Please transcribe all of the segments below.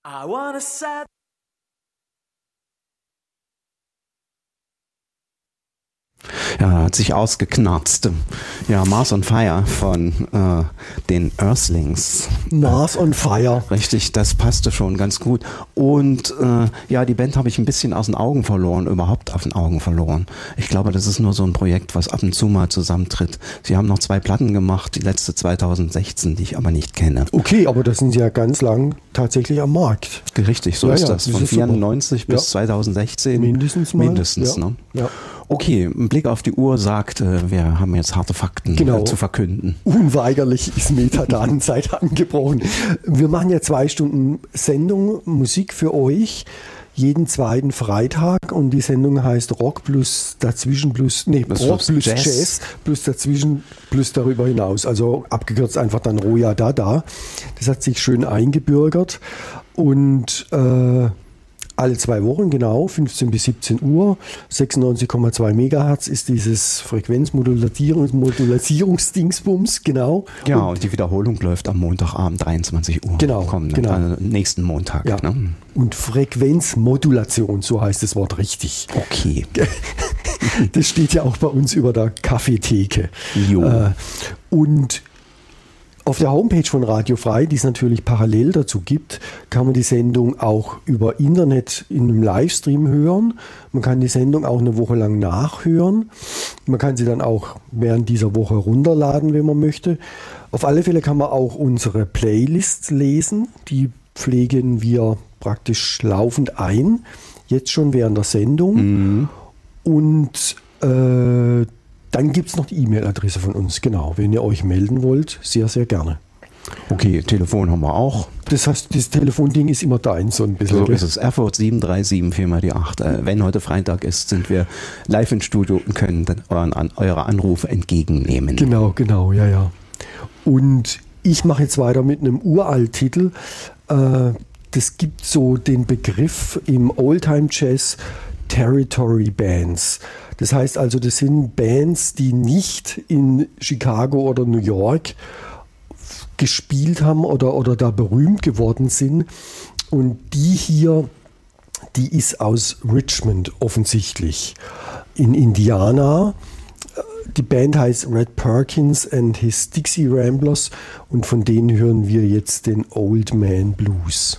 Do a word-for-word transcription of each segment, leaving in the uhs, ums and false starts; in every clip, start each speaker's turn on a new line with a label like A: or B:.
A: I wanna set
B: Ja, hat sich ausgeknarzt. Ja, Mars on Fire von äh, den Earthlings.
C: Mars on Fire.
B: Richtig, das passte schon ganz gut. Und äh, ja, die Band habe ich ein bisschen aus den Augen verloren, überhaupt aus den Augen verloren. Ich glaube, das ist nur so ein Projekt, was ab und zu mal zusammentritt. Sie haben noch zwei Platten gemacht, die letzte zweitausendsechzehn, die ich aber nicht kenne.
C: Okay, aber das sind sie ja ganz lang tatsächlich am Markt.
B: Richtig, so
C: ja,
B: ist
C: ja,
B: das.
C: das
B: Von
C: ist super.
B: vierundneunzig bis
C: Ja.
B: zweitausendsechzehn.
C: Mindestens mal.
B: Mindestens,
C: ja.
B: ne?
C: Ja.
B: Okay, ein Blick auf die Uhr sagt, äh, wir haben jetzt harte Fakten
C: Genau.
B: äh, zu verkünden.
C: Unweigerlich ist Metadatenzeit angebrochen. Wir machen ja zwei Stunden Sendung, Musik für euch, jeden zweiten Freitag, und die Sendung heißt Rock plus dazwischen plus, nee,
B: Das
C: Rock
B: plus
C: plus
B: Jazz.
C: Jazz. plus dazwischen plus darüber hinaus. Also abgekürzt einfach dann Roja Dada. Das hat sich schön eingebürgert und äh, alle zwei Wochen, genau, fünfzehn bis siebzehn Uhr, sechsundneunzig Komma zwei Megahertz ist dieses Frequenzmodulierungs- Modulationsdingsbums, genau.
B: Ja,
C: Und,
B: und die Wiederholung läuft am Montagabend dreiundzwanzig Uhr.
C: Genau,
B: Kommenden,
C: genau.
B: Also nächsten Montag.
C: ja.
B: Ne?
C: Und Frequenzmodulation, so heißt das Wort richtig.
B: Okay.
C: Das steht ja auch bei uns über der Kaffeetheke.
B: Jo.
C: Äh, und auf der Homepage von Radio Frei, die es natürlich parallel dazu gibt, kann man die Sendung auch über Internet in einem Livestream hören. Man kann die Sendung auch eine Woche lang nachhören. Man kann sie dann auch während dieser Woche runterladen, wenn man möchte. Auf alle Fälle kann man auch unsere Playlists lesen. Die pflegen wir praktisch laufend ein, jetzt schon während der Sendung.
B: Mhm.
C: Und äh, dann gibt es noch die E-Mail-Adresse von uns, genau. Wenn ihr euch melden wollt, sehr, sehr gerne.
B: Okay, Telefon haben wir auch.
C: Das heißt, das Telefonding ist immer deins so ein bisschen.
B: So
C: gell?
B: ist es. Erfurt sieben drei sieben vier mal die acht. Äh, wenn heute Freitag ist, sind wir live im Studio und können dann euren, an, eure Anrufe entgegennehmen.
C: Genau, genau, ja, ja. Und ich mache jetzt weiter mit einem Uralt-Titel. Äh, das gibt so den Begriff im Oldtime-Jazz Territory Bands. Das heißt also, das sind Bands, die nicht in Chicago oder New York gespielt haben oder, oder da berühmt geworden sind. Und die hier, die ist aus Richmond offensichtlich in Indiana. Die Band heißt Red Perkins and his Dixie Ramblers, und von denen hören wir jetzt den Old Man Blues.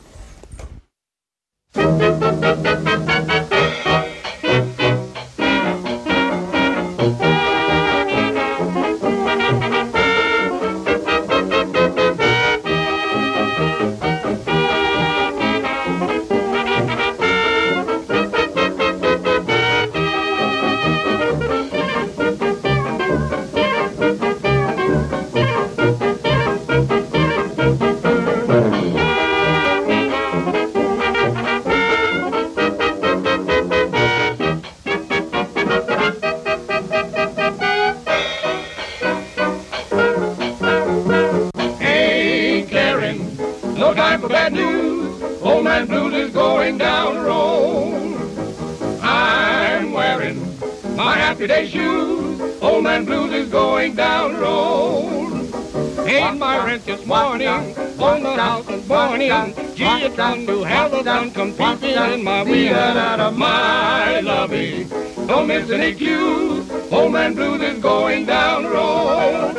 D: Hey, Karen, no time for bad news. Old man Blues is going down the road. I'm wearing my happy day shoes. Old man Blues is going down the road. Paid my rent this morning on the house this morning. Gee, it's fun to have the sun competing in my wheel. Out of my lovey, don't miss any cues. Old man Blues is going down the road.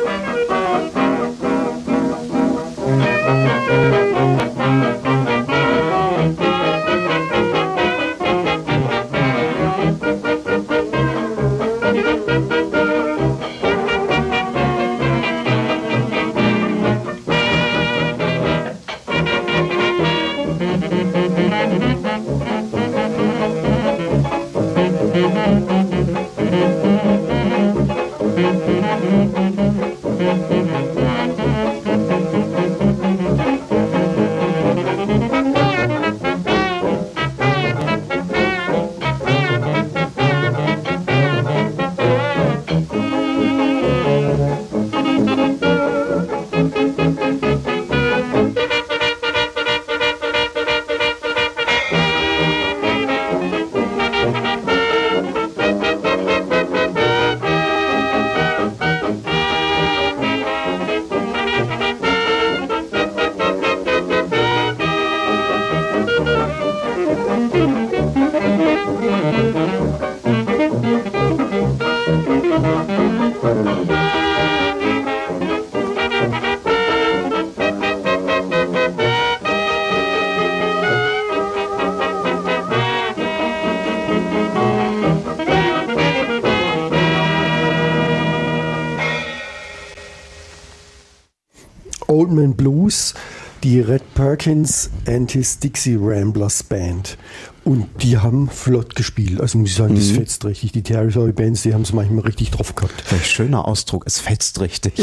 C: Old Man Blues, die Red Perkins and his Dixie Ramblers Band. Und die haben flott gespielt. Also muss ich sagen, das
B: Mhm.
C: fetzt richtig. Die Territory Bands, die haben es manchmal richtig drauf gehabt.
B: Welch schöner Ausdruck, es fetzt richtig.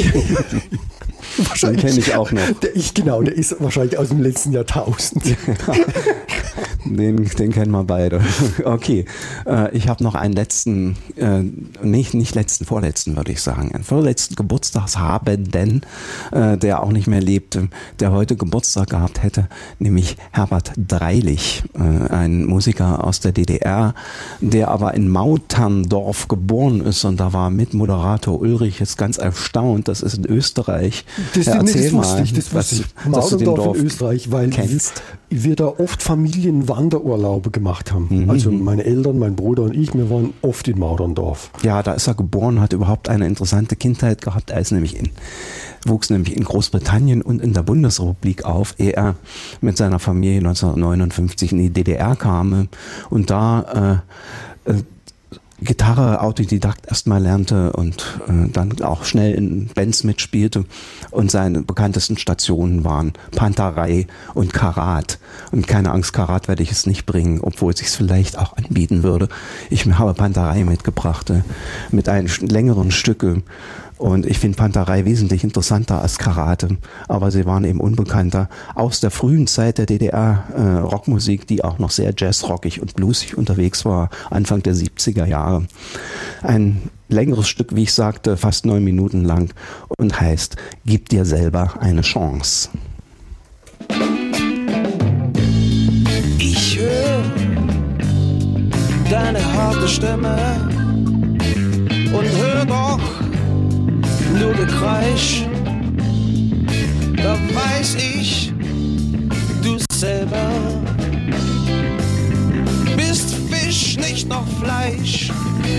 B: Den kenne ich auch noch.
C: Der, ich, genau, der ist wahrscheinlich aus dem letzten Jahrtausend.
B: Den, den kennen wir beide. Okay, äh, ich habe noch einen letzten, äh, nicht, nicht letzten, vorletzten würde ich sagen, einen vorletzten Geburtstagshabenden, äh, der auch nicht mehr lebt, der heute Geburtstag gehabt hätte, nämlich Herbert Dreilich, äh, ein Musiker aus der D D R, der aber in Mauterndorf geboren ist, und da war Mitmoderator Ulrich jetzt ganz erstaunt, das ist in Österreich.
C: Das,
B: Ja,
C: nee,
B: erzähl
C: das wusste
B: mal,
C: ich, das
B: was-
C: wusste ich.
B: dass du den
C: Mauderdorf
B: Dorf
C: in Österreich, weil wir,
B: kennst.
C: wir da oft Familienwanderurlaube gemacht haben.
B: Mhm.
C: Also meine Eltern, mein Bruder und ich, wir waren oft in Mauderndorf.
B: Ja, da ist er geboren, hat überhaupt eine interessante Kindheit gehabt. Er ist nämlich in, wuchs nämlich in Großbritannien und in der Bundesrepublik auf, ehe er mit seiner Familie neunzehnhundertneunundfünfzig in die D D R kam und da äh, äh, Gitarre Autodidakt erstmal lernte und äh, dann auch schnell in Bands mitspielte, und seine bekanntesten Stationen waren Panterei und Karat. Und keine Angst, Karat werde ich es nicht bringen, obwohl es sich vielleicht auch anbieten würde. Ich habe Panterei mitgebracht, äh, mit einem längeren Stücke. Und ich finde Panterei wesentlich interessanter als Karate, aber sie waren eben unbekannter. Aus der frühen Zeit der D D R äh, Rockmusik, die auch noch sehr jazzrockig und bluesig unterwegs war, Anfang der siebziger Jahre. Ein längeres Stück, wie ich sagte, fast neun Minuten lang, und heißt Gib dir selber eine Chance.
A: Ich höre deine harte Stimme und hör doch nur Gekreisch. Da weiß ich, du selber bist Fisch, nicht noch Fleisch.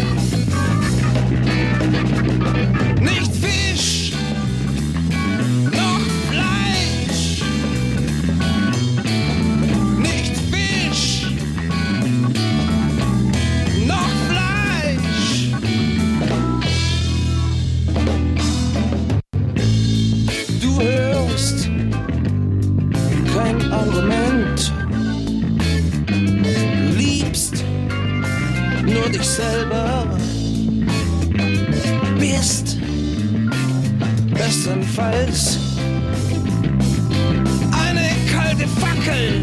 A: Nicht Fisch, noch Fleisch. Nicht Fisch, noch Fleisch. Du hörst kein Argument. Du liebst nur dich selber. Bist bestenfalls eine kalte Fackel,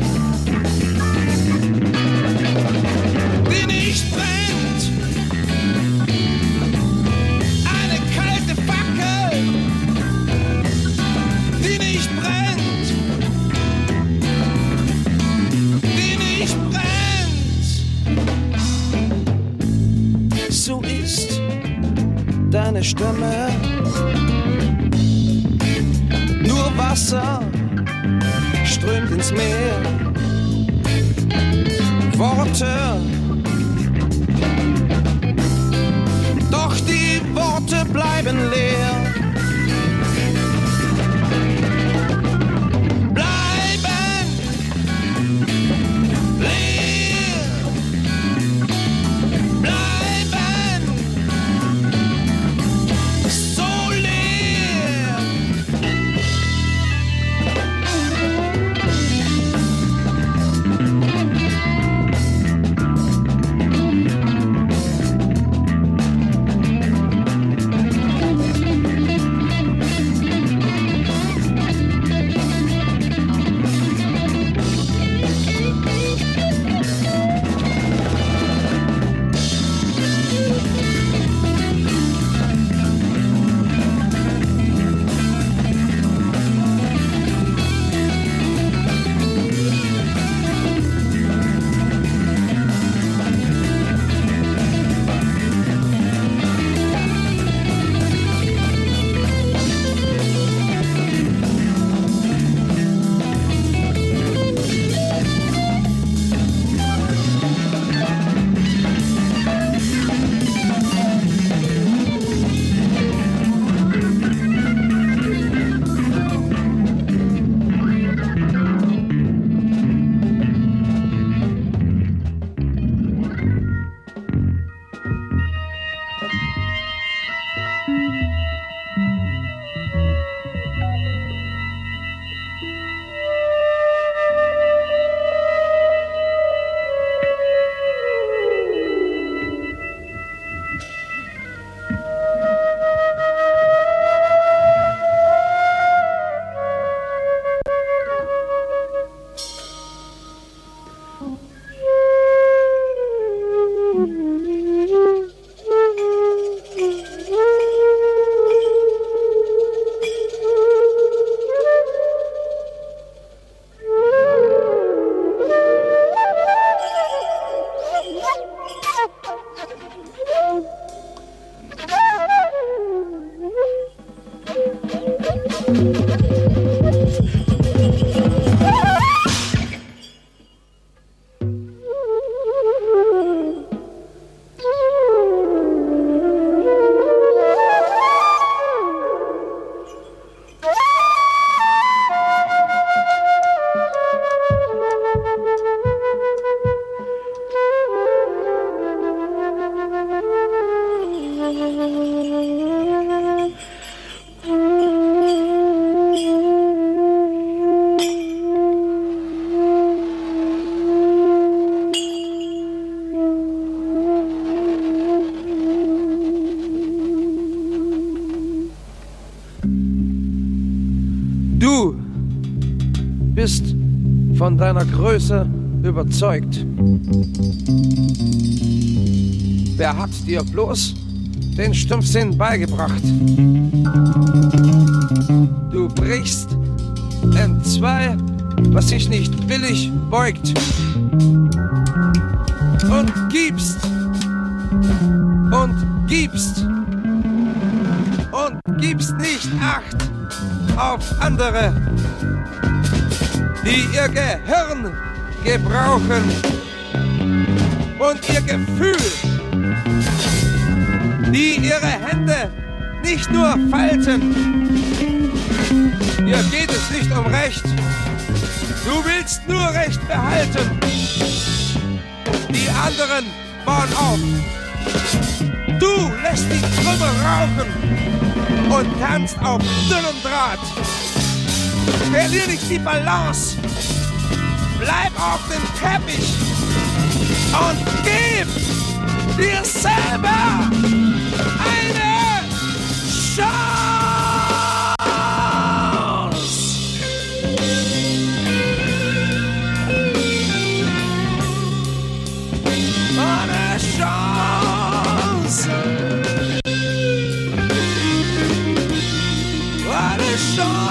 A: die nicht brennt. Eine kalte Fackel, die nicht brennt. Die nicht brennt. So ist deine Stimme nur Wasser strömt ins Meer. Worte, doch die Worte bleiben leer. Bleiben leer. Bleiben so leer. bist von deiner Größe überzeugt. Wer hat dir bloß den Stumpfsinn beigebracht? Du brichst entzwei, was sich nicht billig beugt, und gibst und gibst und gibst nicht Acht auf andere, die ihr Gehirn gebrauchen und ihr Gefühl, die ihre Hände nicht nur falten. Hier geht es nicht um Recht, du willst nur Recht behalten. Die anderen bauen auf, du lässt die Trümmer rauchen und tanzt auf dünnem Draht. Verlier nicht die Balance, bleib auf dem Teppich und gib dir selber eine Chance. Eine Chance. Eine Chance.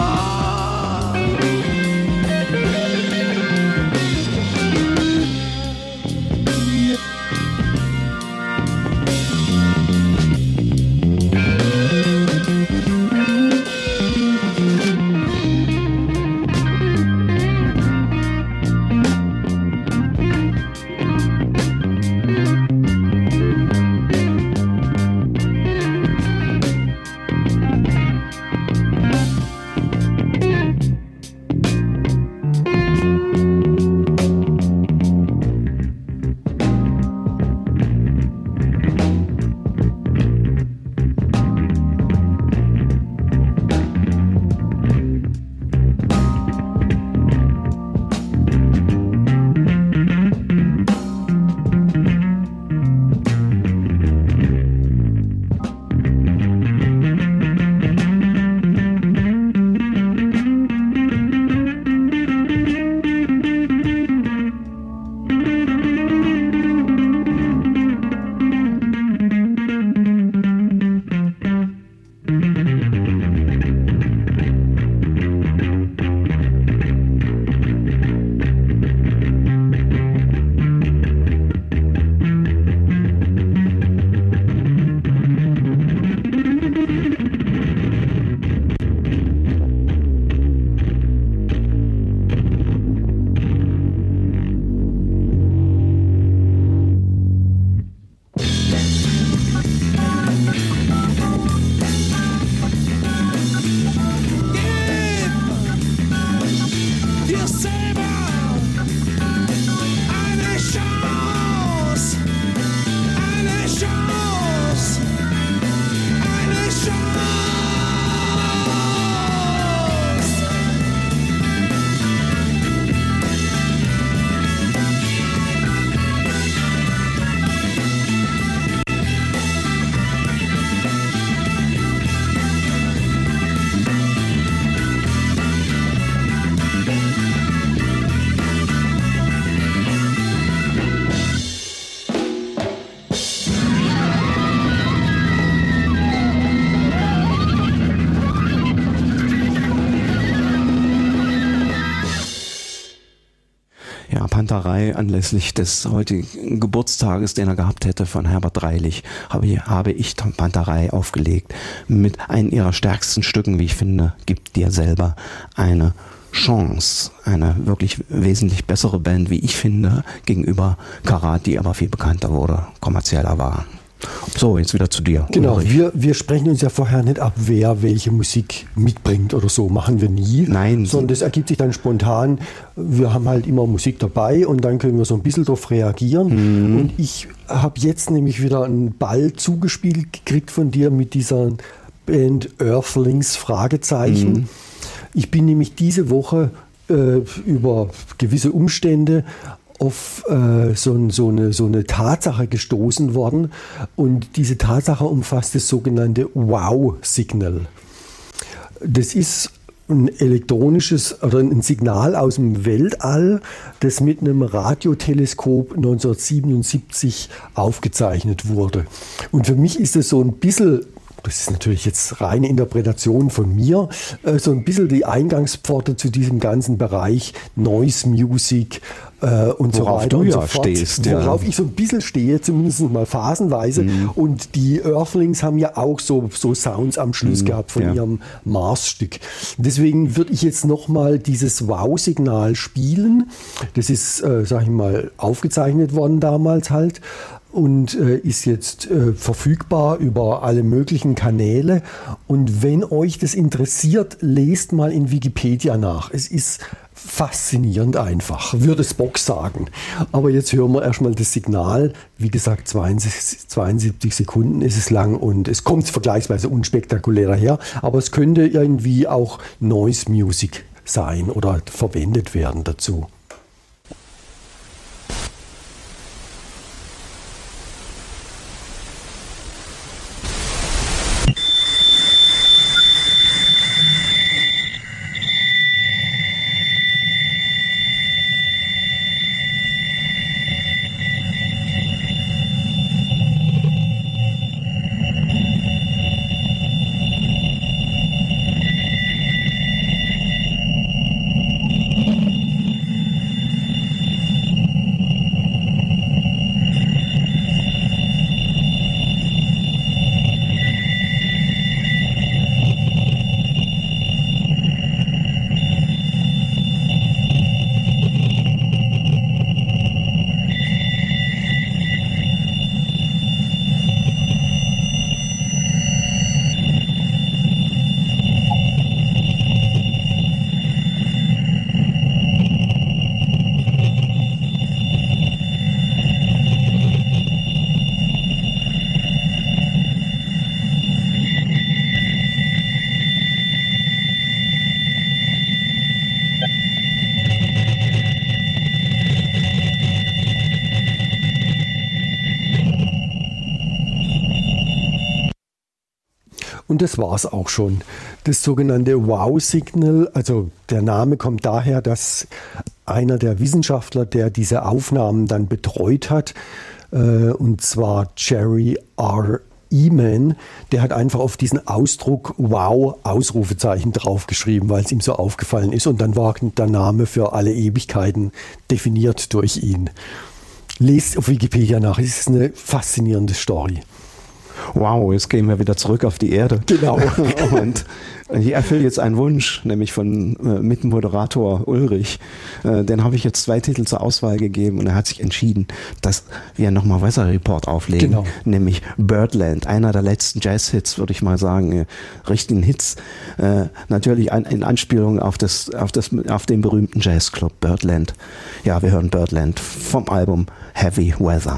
B: Panterei anlässlich des heutigen Geburtstages, den er gehabt hätte, von Herbert Dreilich, habe ich, habe ich Panterei aufgelegt mit einem ihrer stärksten Stücken, wie ich finde, gibt dir selber eine Chance. Eine wirklich wesentlich bessere Band, wie ich finde, gegenüber Karat, die aber viel bekannter wurde, kommerzieller war. So, jetzt wieder zu dir.
C: Genau, wir, wir sprechen uns ja vorher nicht ab, wer welche Musik mitbringt oder so. Machen wir nie.
B: Nein.
C: Sondern das ergibt sich dann spontan. Wir haben halt immer Musik dabei und dann können wir so ein bisschen darauf reagieren. Mhm. Und ich habe jetzt nämlich wieder einen Ball zugespielt gekriegt von dir mit dieser Band Earthlings Fragezeichen. Mhm. Ich bin nämlich diese Woche äh, über gewisse Umstände auf äh, so, so, eine, so eine Tatsache gestoßen worden, und diese Tatsache umfasst das sogenannte Wow-Signal. Das ist ein elektronisches oder ein Signal aus dem Weltall, das mit einem Radioteleskop neunzehnhundertsiebenundsiebzig aufgezeichnet wurde. Und für mich ist es so ein bisschen, das ist natürlich jetzt reine Interpretation von mir, so ein bisschen die Eingangspforte zu diesem ganzen Bereich Noise Music äh, und
B: Worauf
C: so weiter
B: du
C: und
B: ja
C: so fort.
B: stehst, ja.
C: Worauf ich so ein bisschen stehe, zumindest mal phasenweise. Mhm. Und die Earthlings haben ja auch so, so Sounds am Schluss mhm, gehabt von ja. ihrem Mars-Stück. Deswegen würde ich jetzt nochmal dieses Wow-Signal spielen. Das ist, äh, sag ich mal, aufgezeichnet worden damals halt. Und äh, ist jetzt äh, verfügbar über alle möglichen Kanäle. Und wenn euch das interessiert, lest mal in Wikipedia nach. Es ist faszinierend einfach, würde Spock sagen. Aber jetzt hören wir erstmal das Signal. Wie gesagt, zweiundsiebzig Sekunden ist es lang und es kommt vergleichsweise unspektakulärer her. Aber es könnte irgendwie auch Noise Music sein oder verwendet werden dazu. Und das war es auch schon. Das sogenannte Wow-Signal, also der Name kommt daher, dass einer der Wissenschaftler, der diese Aufnahmen dann betreut hat, äh, und zwar Jerry R. Eman, der hat einfach auf diesen Ausdruck Wow, Ausrufezeichen draufgeschrieben, weil es ihm so aufgefallen ist. Und dann war der Name für alle Ewigkeiten definiert durch ihn. Lest auf Wikipedia nach, es ist eine faszinierende Story.
B: Wow, jetzt gehen wir wieder zurück auf die Erde.
C: Genau.
B: Und ich erfülle jetzt einen Wunsch, nämlich von äh, Mitmoderator Ulrich. Äh, den habe ich jetzt zwei Titel zur Auswahl gegeben und er hat sich entschieden, dass wir nochmal Weather Report auflegen.
C: Genau.
B: Nämlich Birdland, einer der letzten Jazz-Hits, würde ich mal sagen, äh, richtigen Hits. Äh, natürlich ein, in Anspielung auf, das, auf, das, auf den berühmten Jazzclub Birdland. Ja, wir hören Birdland vom Album Heavy Weather.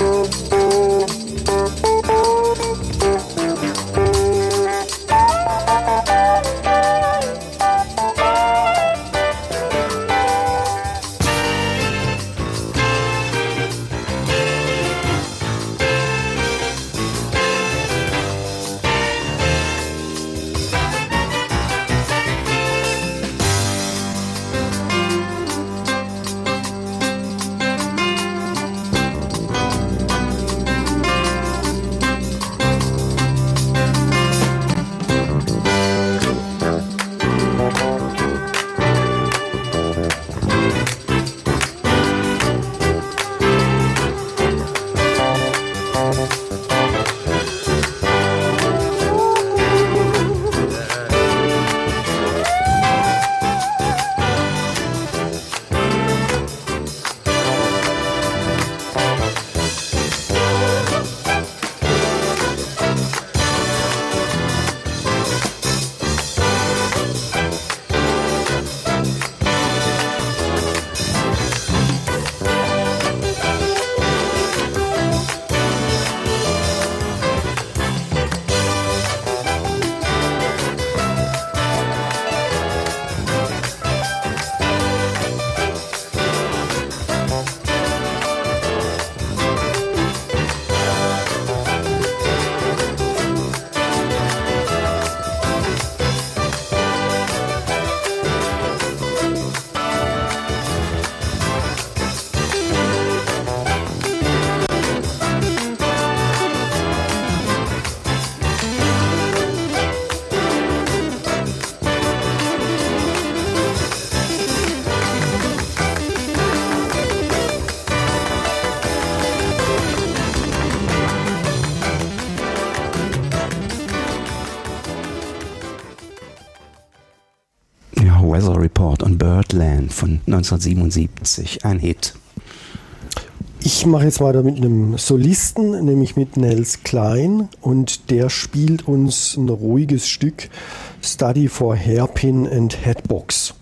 B: Weather Report on Birdland von neunzehnhundertsiebenundsiebzig, ein Hit.
C: Ich mache jetzt weiter mit einem Solisten, nämlich mit Nels Cline, und der spielt uns ein ruhiges Stück, Study for Hairpin and Headbox.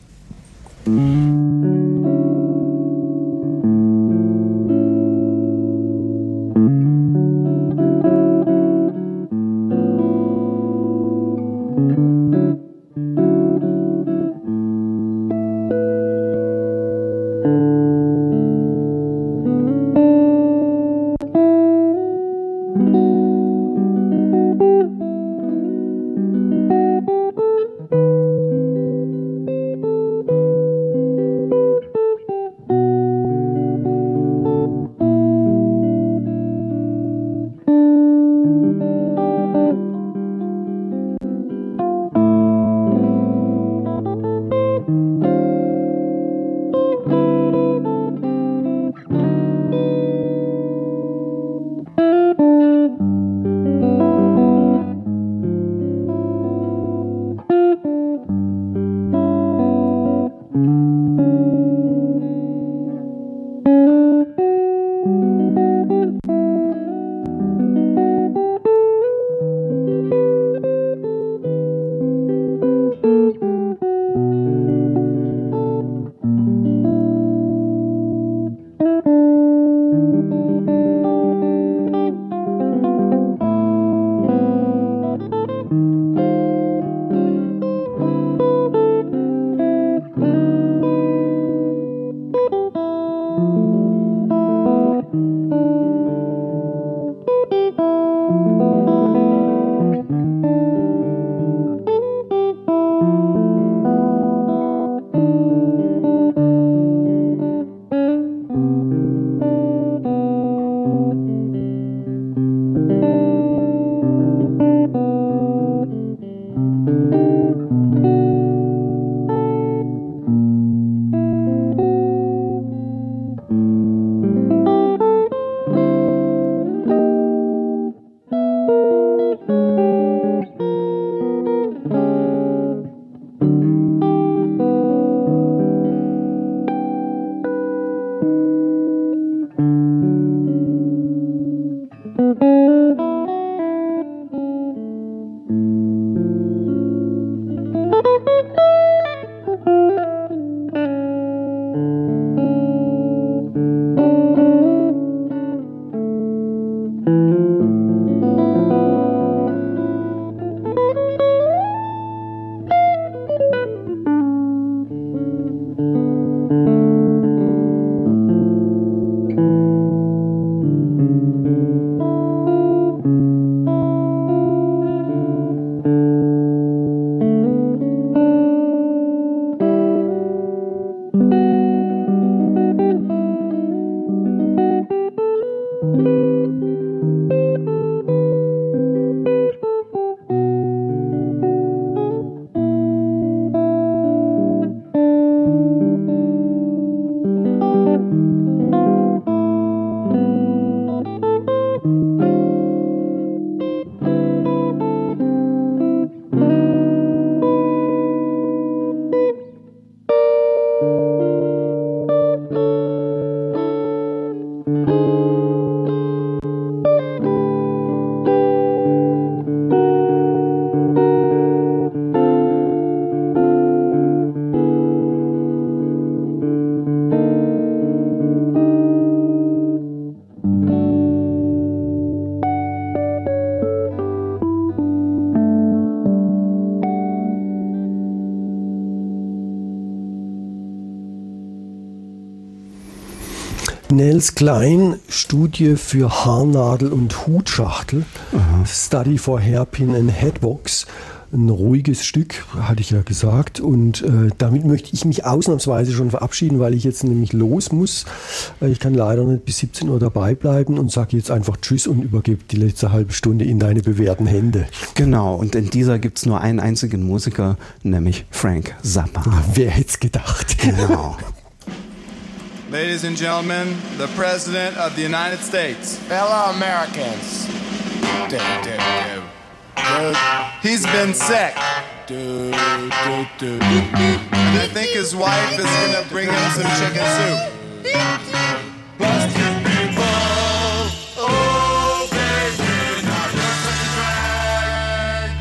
C: Nels Klein, Studie für Haarnadel und Hutschachtel, Aha. Study for Hairpin and Headbox. Ein ruhiges Stück, hatte ich ja gesagt. Und äh, damit möchte ich mich ausnahmsweise schon verabschieden, weil ich jetzt nämlich los muss. Ich kann leider nicht bis siebzehn Uhr dabei bleiben und sage jetzt einfach Tschüss und übergebe die letzte halbe Stunde in deine bewährten Hände.
B: Genau, und in dieser gibt es nur einen einzigen Musiker, nämlich Frank Zappa.
C: Wer hätte es gedacht?
B: Genau.
E: Ladies and gentlemen, the President of the United States.
F: Fellow Americans. Do, do, do. Do.
E: He's been sick.
F: Do, do, do.
E: And I think his wife is going to bring him some chicken soup.
F: Plastic people. Oh, baby, now you're such a drag.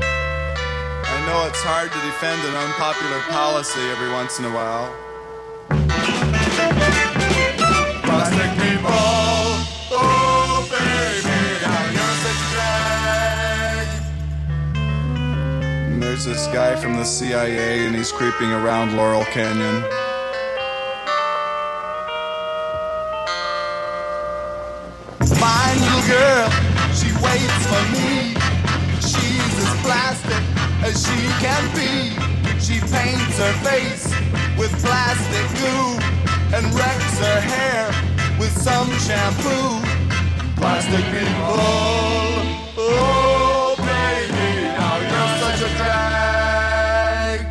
E: I know it's hard to defend an unpopular policy every once in a while.
F: Plastic people, oh baby, now you're such a drag.
E: And there's this guy from the C I A and he's creeping around Laurel Canyon.
F: Fine little girl, she waits for me. She's as plastic as she can be. She paints her face with plastic glue and wrecks her hair with some shampoo. Plastic people, oh baby, now you're such a drag.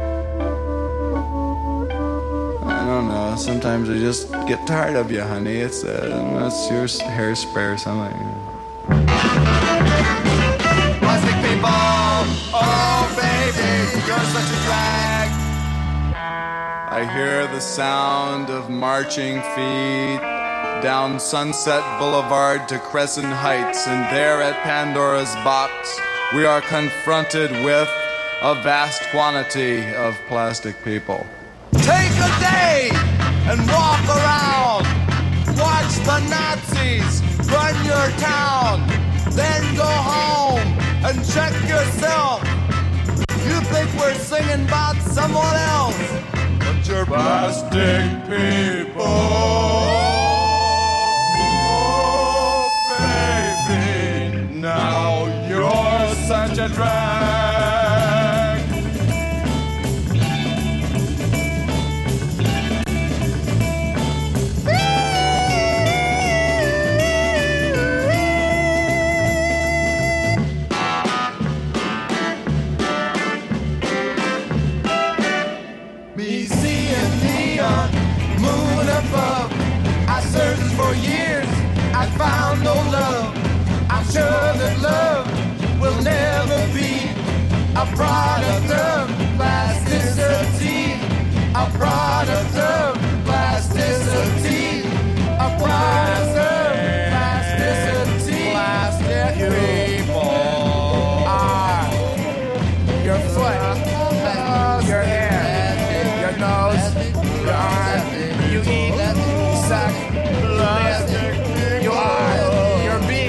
E: I don't know, sometimes I just get tired of you, honey. It's, uh, it's your hairspray or something.
F: Plastic people, oh baby, you're such a drag.
E: I hear the sound of marching feet down Sunset Boulevard to Crescent Heights, and there at Pandora's box we are confronted with a vast quantity of plastic people.
F: Take a day and walk around. Watch the Nazis run your town. Then go home and check yourself. You think we're singing about someone else, but you're plastic people. Oh, baby, now you're such a drag. I searched for years, I found no love. I'm sure that love will never be a product of plasticity. A product of plasticity. A product of plasticity. Plastic people are your foot, your hair, your nose, your arm. You eat, suck, plastic. You are, you're being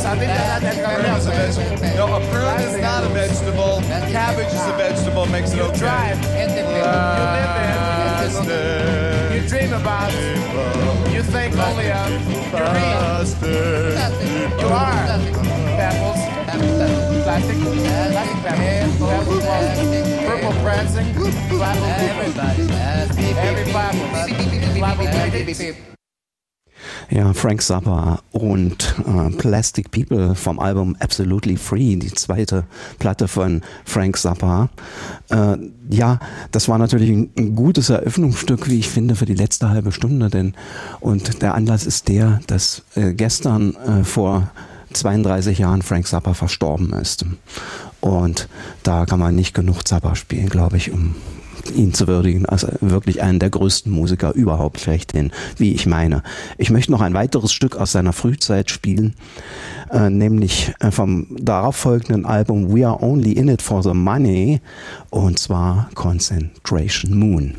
E: Prune is a vegetable. No, a prune is not a vegetable. Cabbage is a vegetable. Makes it okay.
G: Drive. You live in. You dream about. You think only of. You read. You are. Pebbles. Plastic. Plastic pebbles. Pebbles. Purple prancing. Everybody. Every flapple.
B: Ja, Frank Zappa und äh, Plastic People vom Album Absolutely Free, die zweite Platte von Frank Zappa. Äh, ja, das war natürlich ein, ein gutes Eröffnungsstück, wie ich finde, für die letzte halbe Stunde. Denn und der Anlass ist der, dass äh, gestern äh, vor zweiunddreißig Jahren Frank Zappa verstorben ist. Und da kann man nicht genug Zappa spielen, glaube ich, um ihn zu würdigen, also wirklich einen der größten Musiker überhaupt schlechthin, wie ich meine. Ich möchte noch ein weiteres Stück aus seiner Frühzeit spielen, äh, nämlich äh, vom darauffolgenden Album We Are Only In It For The Money, und zwar Concentration Moon.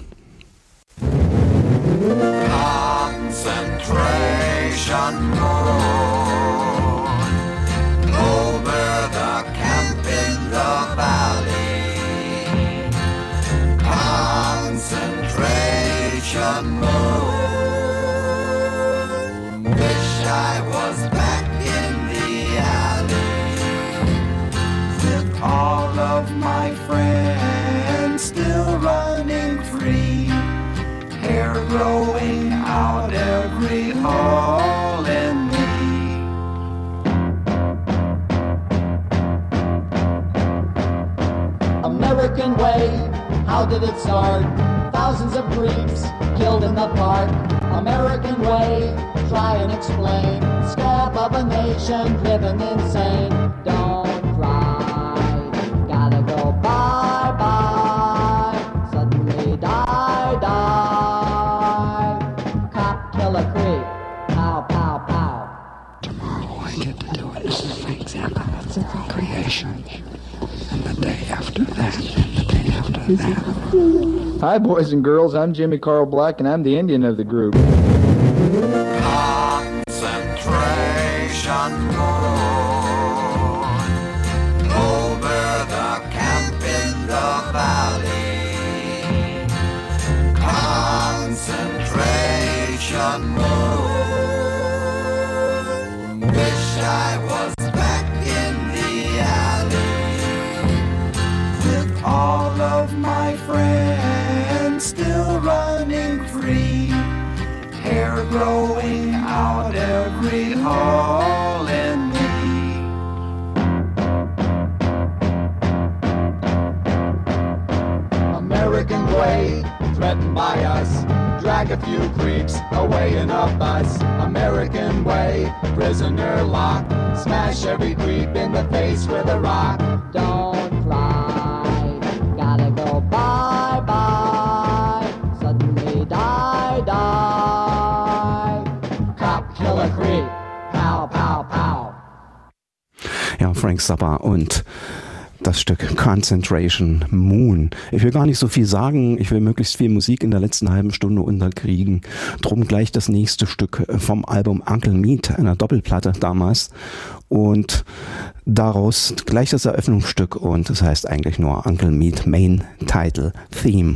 F: Concentration Moon, over the camp in the valley. Concentration moon, wish I was back in the alley with all of my friends still running free, hair growing out every hole in me.
H: American way, how did it start? Thousands of creeps killed in the park. American way, try and explain. Scab of a nation driven insane. Don't cry, gotta go bye bye. Suddenly die die. Cop kill a creep. Pow pow pow.
I: Tomorrow I get to do it. This is the example of the creation. And the day after that, and the day after that.
J: Hi, boys and girls. I'm Jimmy Carl Black, and I'm the Indian of the group.
F: Concentration moon, over the camp in the valley. Concentration moon, wish I was back in the alley with all of my friends still running free, hair growing out every hole in me. American way, threatened by us, drag a few creeps away in a bus. American way, prisoner lock, smash every creep in the face with a rock.
H: Don't cry, gotta go bye bye. Suddenly die die. Cop kill a creep. Pow pow pow.
B: Ja, Frank Zappa und das Stück Concentration Moon. Ich will gar nicht so viel sagen, ich will möglichst viel Musik in der letzten halben Stunde unterkriegen. Drum gleich das nächste Stück vom Album Uncle Meat, einer Doppelplatte damals. Und daraus gleich das Eröffnungsstück, und das heißt eigentlich nur Uncle Meat Main Title Theme.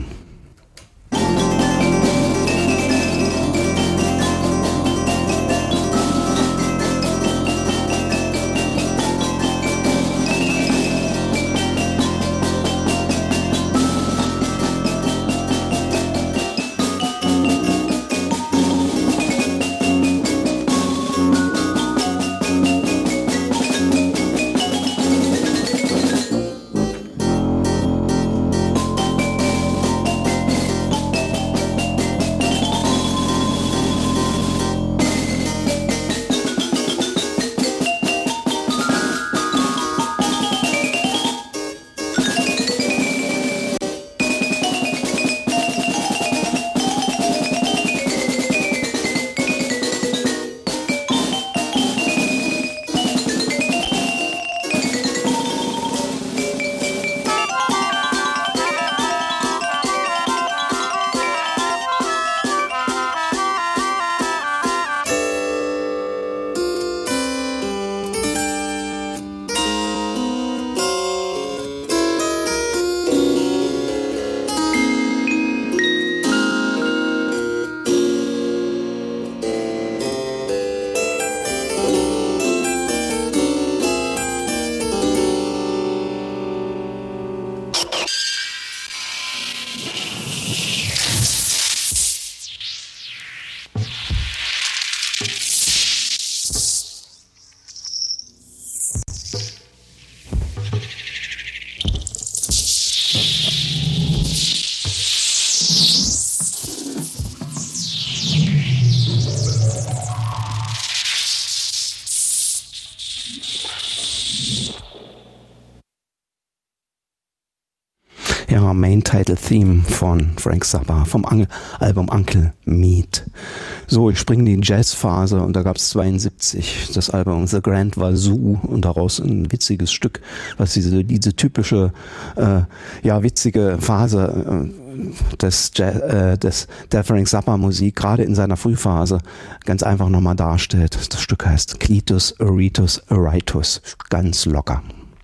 B: Ja, Main Title Theme von Frank Zappa vom An- Album Uncle Meat. So, ich springe in die Jazzphase und da gab es zweiundsiebzig das Album The Grand Wazoo und daraus ein witziges Stück, was diese, diese typische, äh, ja, witzige Phase äh, des, äh, des der Frank Zappa Musik, gerade in seiner Frühphase, ganz einfach nochmal darstellt. Das Stück heißt Clitus Aretus Auritus, ganz locker.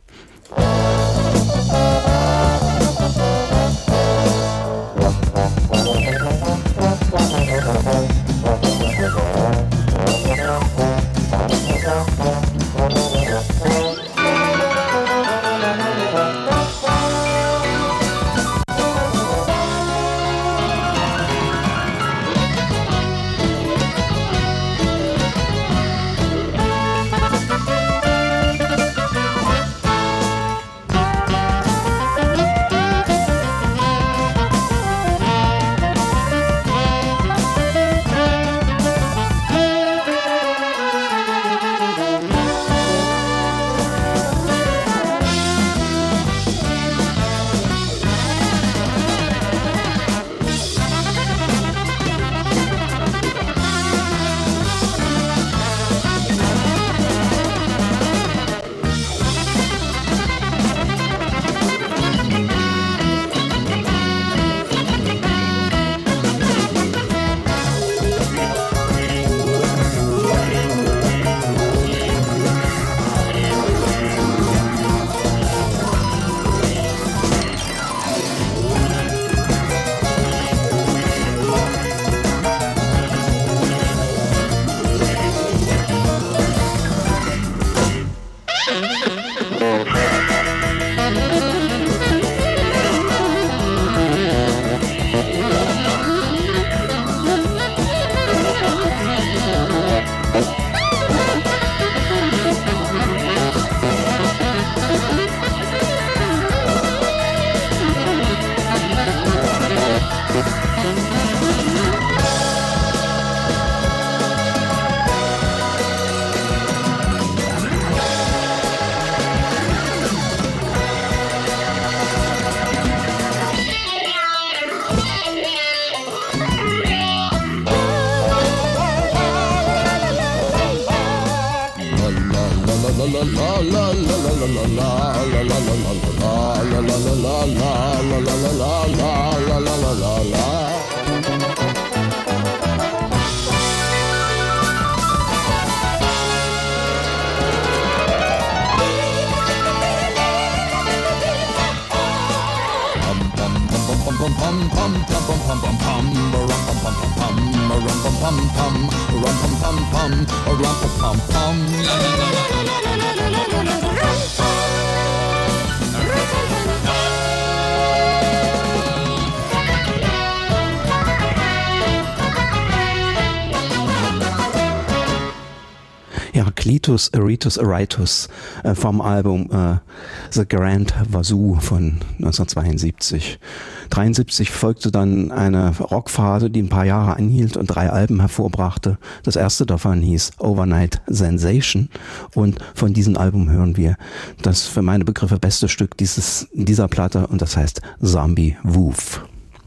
B: Clitus Aretus Auritus äh, vom Album äh, The Grand Wazoo von neunzehnhundertzweiundsiebzig. dreiundsiebzig folgte dann eine Rockphase, die ein paar Jahre anhielt und drei Alben hervorbrachte. Das erste davon hieß Overnight Sensation und von diesem Album hören wir das für meine Begriffe beste Stück dieses, dieser Platte und das heißt Zombie Woof.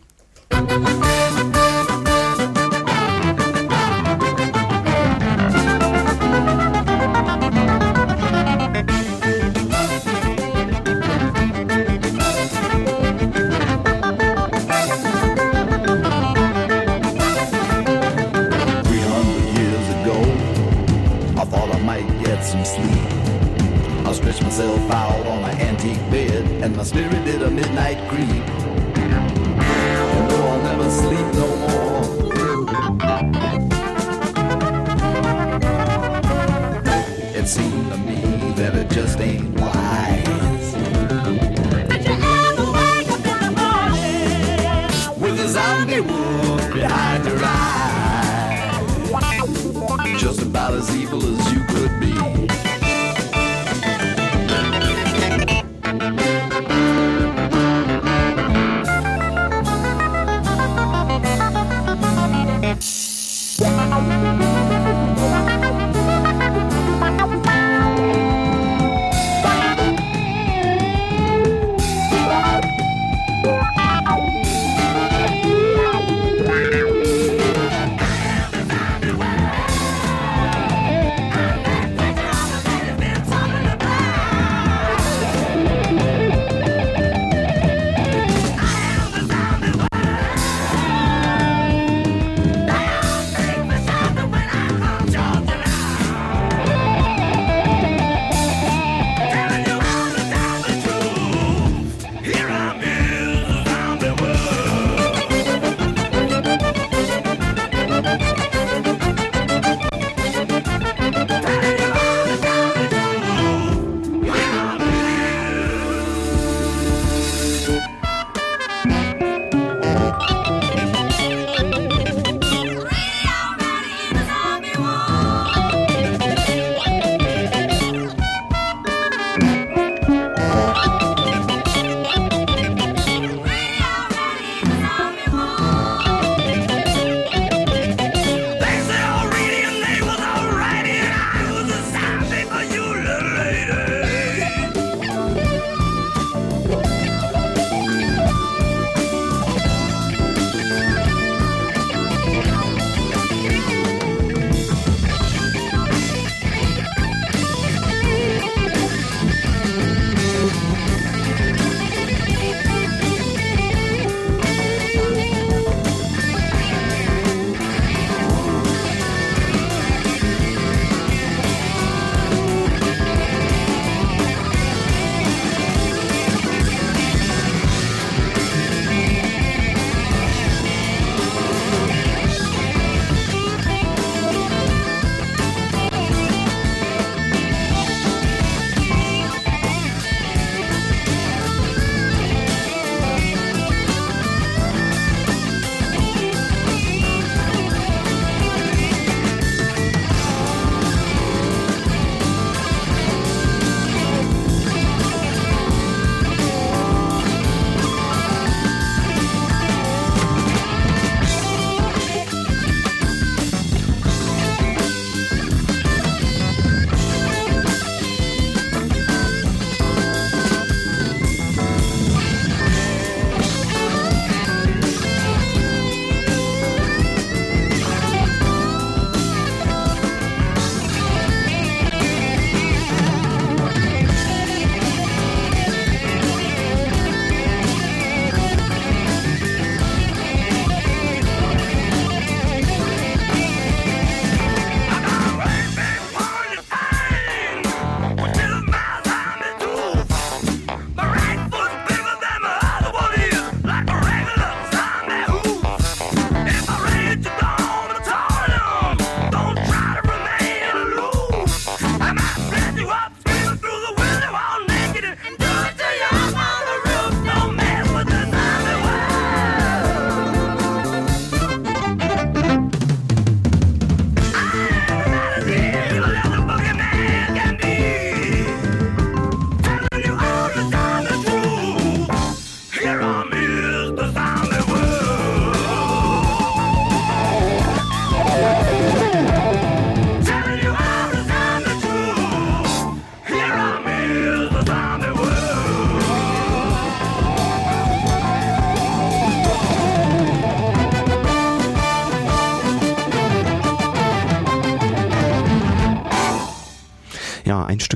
K: Myself out on my antique bed and my spirit did a midnight creep. And though I'll never sleep no more, it seemed to me that it just ain't wise. Did you ever wake up in the morning with a zombie wolf behind your eyes? Just about as evil as you could be.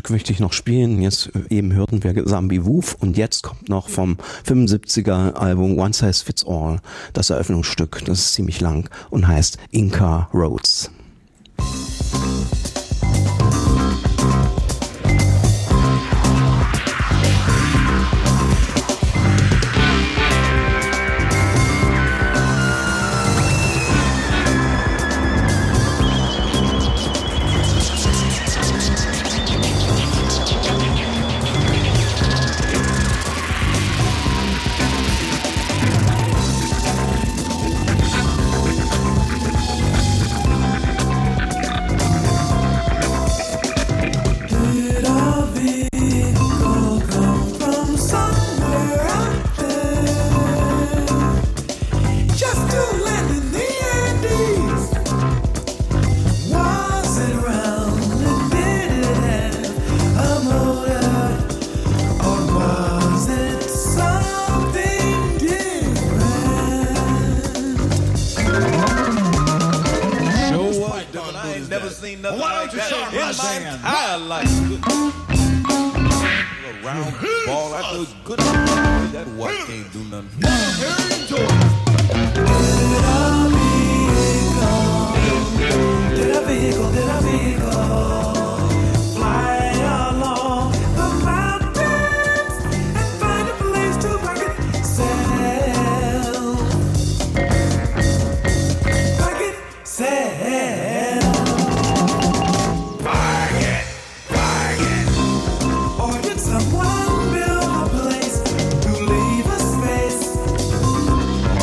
B: Stück möchte ich noch spielen. Jetzt eben hörten wir Zombie Woof und jetzt kommt noch vom fünfundsiebziger Album One Size Fits All das Eröffnungsstück. Das ist ziemlich lang und heißt Inca Roads.
K: Someone build a place to leave a space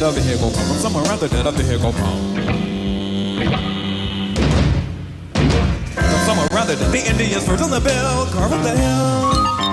L: of here go come from? Somewhere around the dead of here go from. From somewhere around the dead. The Indians first on the bell, carve up the hill.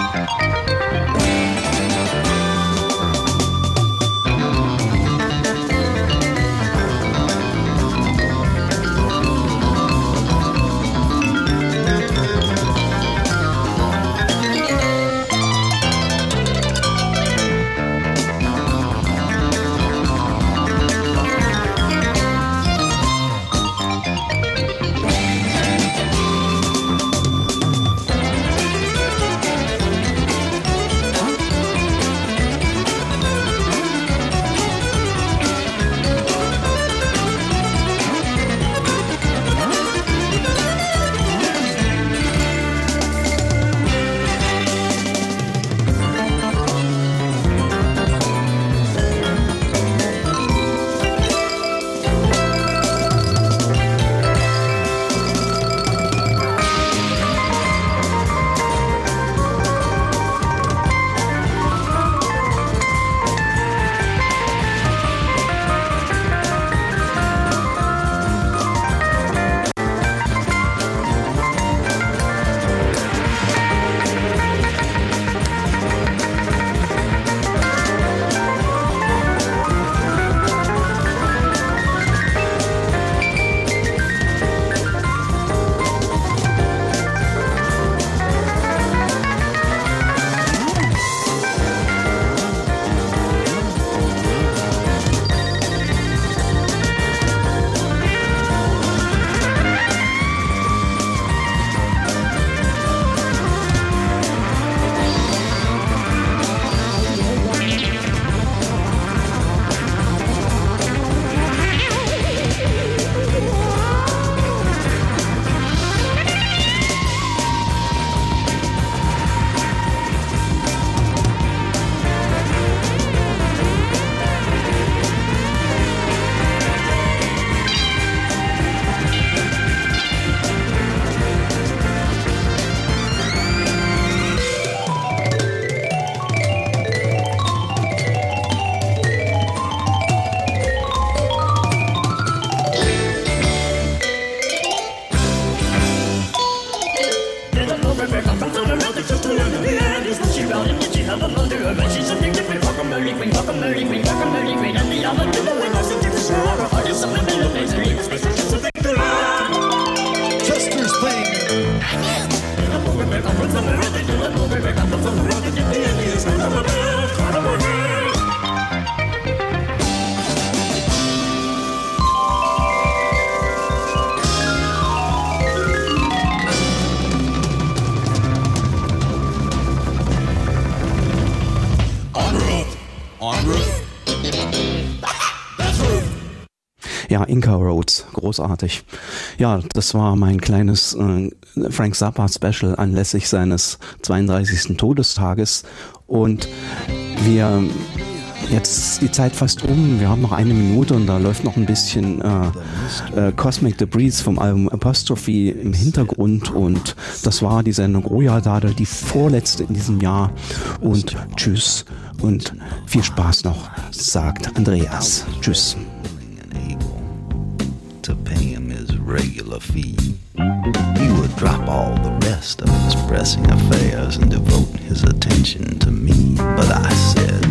B: Ja, Inca Roads, großartig. Ja, das war mein kleines äh, Frank Zappa Special anlässlich seines zweiunddreißigsten Todestages. Und wir, jetzt ist die Zeit fast um, wir haben noch eine Minute und da läuft noch ein bisschen äh, äh, Cosmic Debris vom Album Apostrophe im Hintergrund. Und das war die Sendung Ojadade, die vorletzte in diesem Jahr. Und tschüss und viel Spaß noch, sagt Andreas. Tschüss.
M: To pay him his regular fee. He would drop all the rest of his pressing affairs and devote his attention to me. But I said,